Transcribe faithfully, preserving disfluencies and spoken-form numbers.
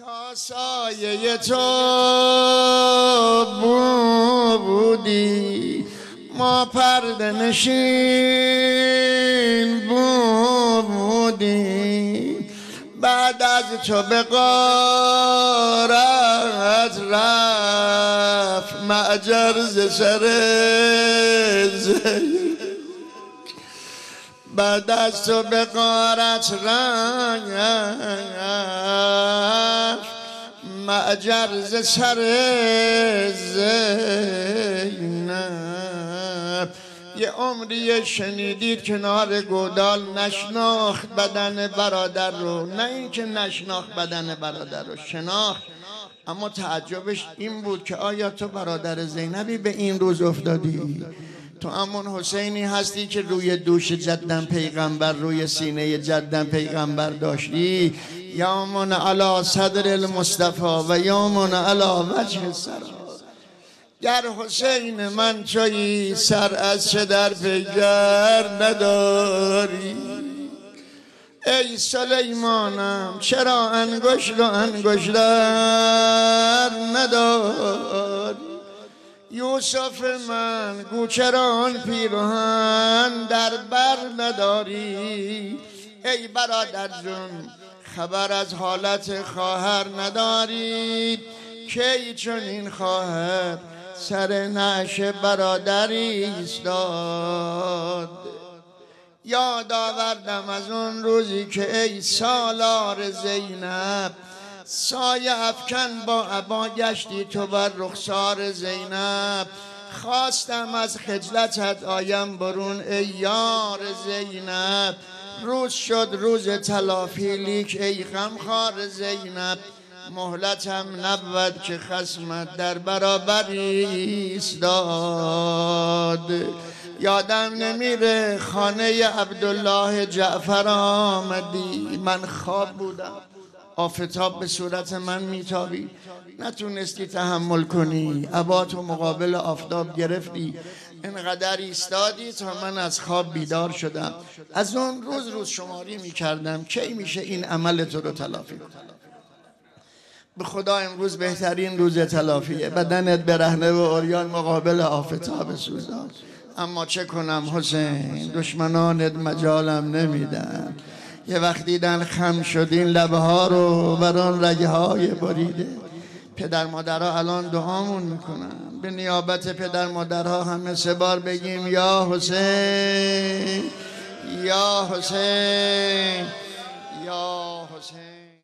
تا سایه تو بودی ما پرده نشین بودی، بعد از تو به غارت رفت معجر ز سر زین، بعد از تو به غارت رفت معجر ز سر زینب. یه عمری شنیدید کنار گودال نشناخت بدن برادر رو، نه اینکه نشناخت بدن برادر رو، شناخت، اما تعجبش این بود که آیا تو برادر زینبی به این روز افتادی؟ تو همون حسینی هستی که روی دوش جدن پیغمبر، روی سینه جدن پیغمبر داشتی. یامون علی صدر المصطفى و یامون علی وجه سرا. گر حسین من چایی سر از چه در پیگر نداری؟ ای سلیمانم چرا انگشت و انگشتر نداری؟ یوسف من گو چرا آن پیرهن در بر نداری؟ ای برادر جون خبر از حالت خواهر نداری؟ کی چنین خواهر سر نعش برادری ایستاد؟ یاد آوردم از اون روزی که ای سالار زینب سایه افکن با عبا گشتی تو بر رخسار زینب. خواستم از خجلتت آیم برون ای یار زینب. روز شد روز تلافی لیک ای غمخوار زینب. مهلتم نبود که خصمت در برابر ایستاد. یادم نمیره خانه عبدالله جعفر آمدی، من خواب بودم، آفتاب به صورت من میتابی، نتونستی تحمل کنی، عباتو مقابل آفتاب گرفتی، اینقدر ایستادی تا من از خواب بیدار شدم. از اون روز روز شماری میکردم کی میشه این عمل تو رو تلافی کنم. به خدا امروز بهترین روز تلافیه، بدنت برهنه و عریان مقابل آفتاب سوزان. اما چه کنم حسین، دشمنانت مجالم نمیدن. یه وقت دیدن خم شدین لبه ها رو بر آن رگه های بریده. پدر مادرها الان دعامون میکنن، به نیابت پدر مادرها همه سه بار بگیم یا حسین یا حسین یا حسین.